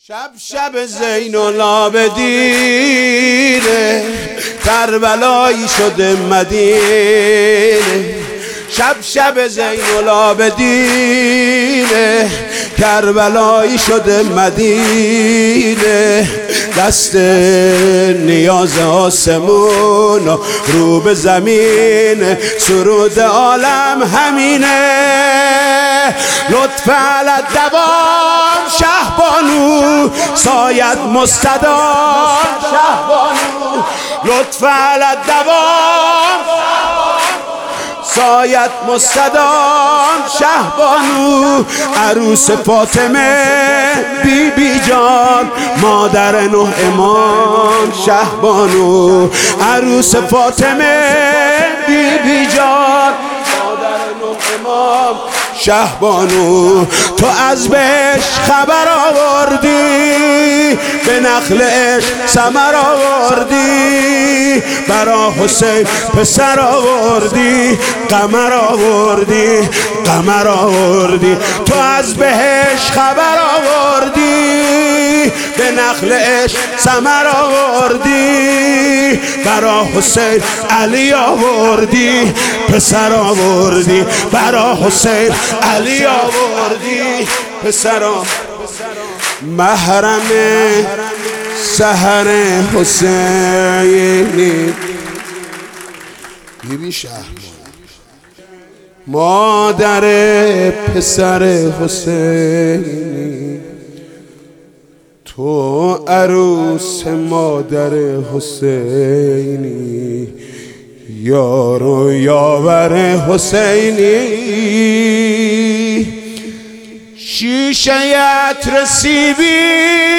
شب شب زین العابدین کربلایی شده مدینه. شب شب زین العابدین کربلایی شده مدینه. دست نیاز آسمون و رو به زمین، سرود عالم همینه. لطف علی دوام شهبانو سایت مستدام شهبانو. لطف علی دوام سایت مستدام شهبانو. عروس فاطمه بی بی جان مادر نه امام شهبانو. عروس فاطمه بی بی جان مادر نه امام شهبانو. تو از بهش خبر آوردی، به نخل عشق ثمر آوردی، برا حسین پسر آوردی، قمر آوردی، قمر آوردی. تو از بهش خبر آوردی، به نخل عشق ثمر آوردی، برا حسین علی آوردی، پسر آوردی، برا حسین علی آوردی، پسر آوردی. محرم سحر حسینی بی بی شهبانو، مادر پسر حسینی. تو عروس مادر حسینی، یار و یاور حسینی. شیشه عطر سیبی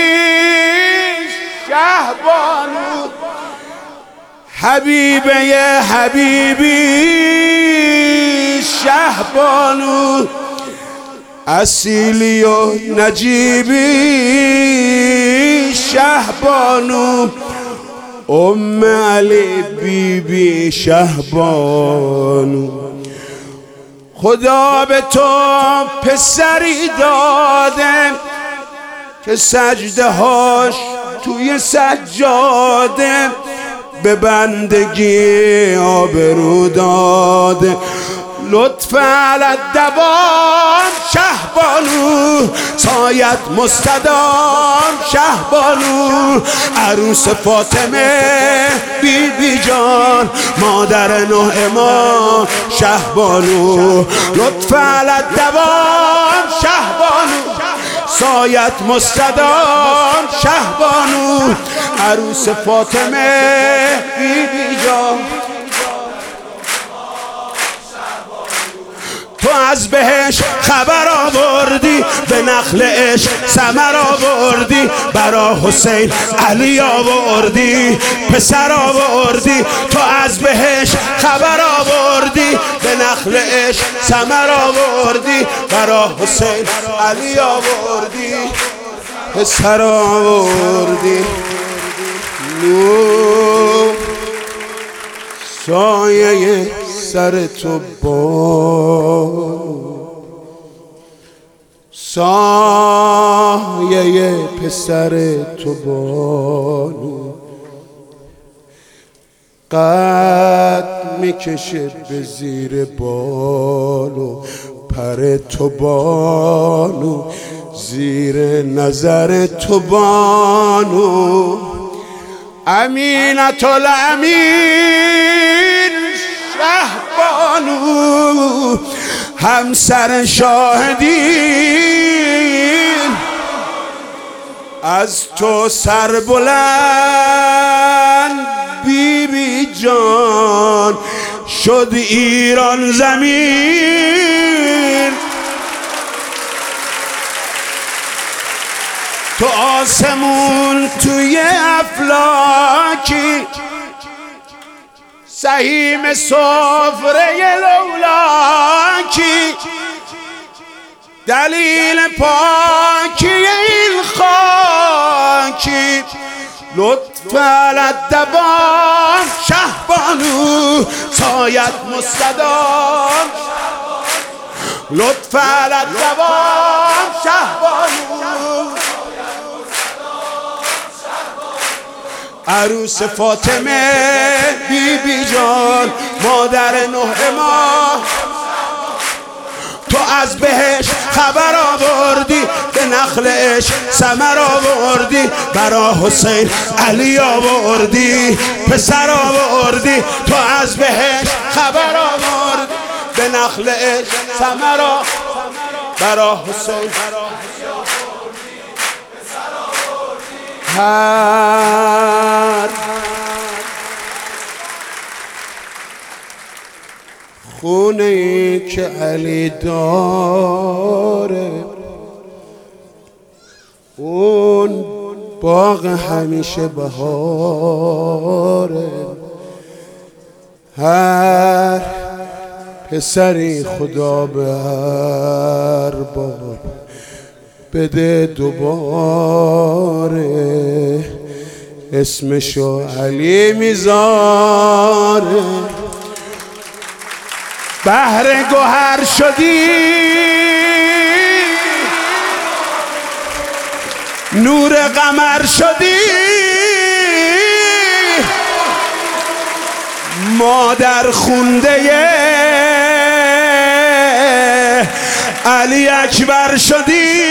شهبانو، حبیبه حبیبی شهبانو. اصیلی و نجیبی شهبانو، ام علی بی بی شهبانو. خدا به تو پسری داده که سجده هاش توی سجاده، به بندگی آبرو داده. لطف علی دوام شهبانو سایت مستدام شهبانو. عروس فاطمه بی بی جان مادر نه امام شهبانو. لطف علی دوام شهبانو سایت مستدام شهبانو. عروس فاطمه بی بی جان، تو از بهش خبر آوردی، به نخل عشق ثمر آوردی، برا حسین علی آوردی، پسر آوردی. تو از بهش خبر آوردی، به نخل عشق ثمر آوردی، برا حسین علی آوردی، پسر آوردی. نور سایه سر تو بانو، سایه پسر تو بانو. قد میکشه به زیر بالو، پر تو بانو، زیر نظر تو بانو. امینت الامین شهبانو، همسر شاهدین. از تو سر بلند بی بی جان شد ایران زمین. تو آسمون توی افلاکی، سهیم سفره لولاکی، دلیل پاکی این خاکی. لطف علی دوام شهبانو سایت مستدام. لطف علی دوام شهبانو عروس فاطمه بی بی جان مادر 9 ماه، تو از بهش خبر آوردی، به نخلش ثمر آوردی، برا حسین علی آوردی، پسر آوردی. تو از بهش خبر آوردی، به نخلش ثمر برا حسین هر خونه ای که علی داره اون باغ همیشه بهاره. هر پسری خدا به هر بار بده دوباره، اسمشو علی میذاره. بحر گوهر شدی، نور قمر شدی، مادر خونده علی اکبر شدی.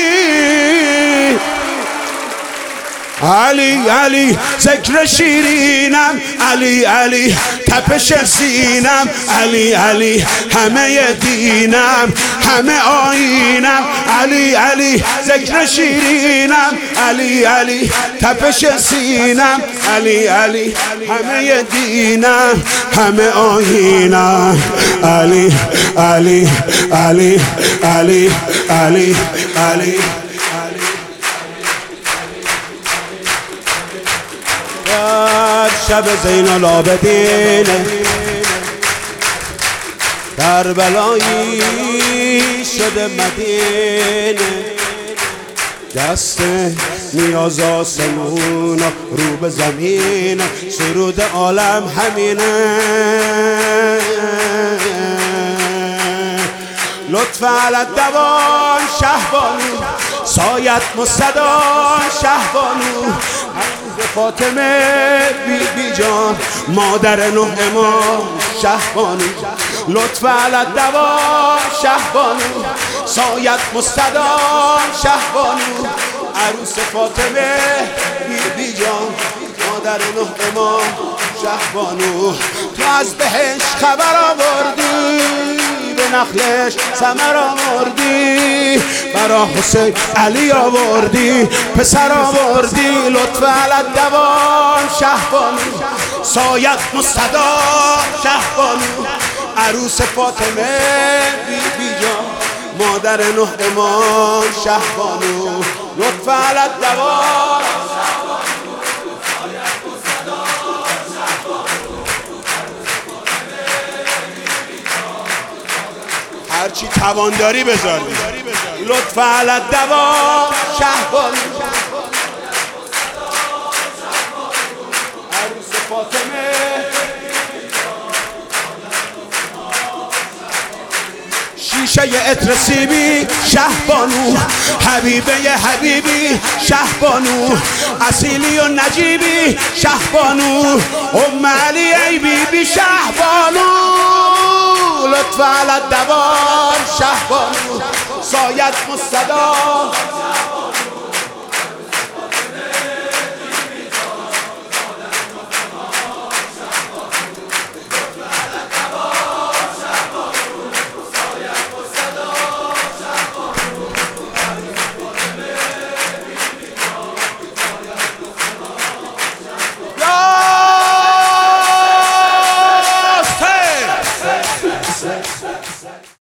علی علی ذکر شیرینم، علی علی تپش سینم، علی علی همه دینم، همه آیینم. علی علی ذکر شیرینم، علی علی تپش سینم، علی علی همه دینم، همه آیینم. علی علی علی علی علی علی شب زین العابدین کربلایی شده مدینه، دست نیاز آسمون رو به زمین، سرود عالم همینه. لطف علی الدوام شهبانو، سایت مصدان شهبانو، فاطمه بی بی جان مادر 9 ماه شهبانو. لطف علی الدوام شهبانو، سایت مستدام شهبانو، عروس فاطمه بی بی جان مادر 9 ماه شهبانو. تو از بهش خبر آوردی، به نخلش ثمر آوردی، برا حسین علی آوردی، پسر آوردی. لطف علی الدوام شهبانو، سایت مستدام شهبانو، عروس فاطمه بی بی جان مادر 9 ماه شهبانو. لطف علی الدوام هرچی توان داری بذاری. لطف علی الدوام شهبانو، عروس فاطمه شیشه عطر سیبی شهبانو، حبیبه حبیبی شهبانو، اصیلی و نجیبی شهبانو، ام علی ای بی بی شهبانو. لطف علی الدوام شهبانو، سایت مستدام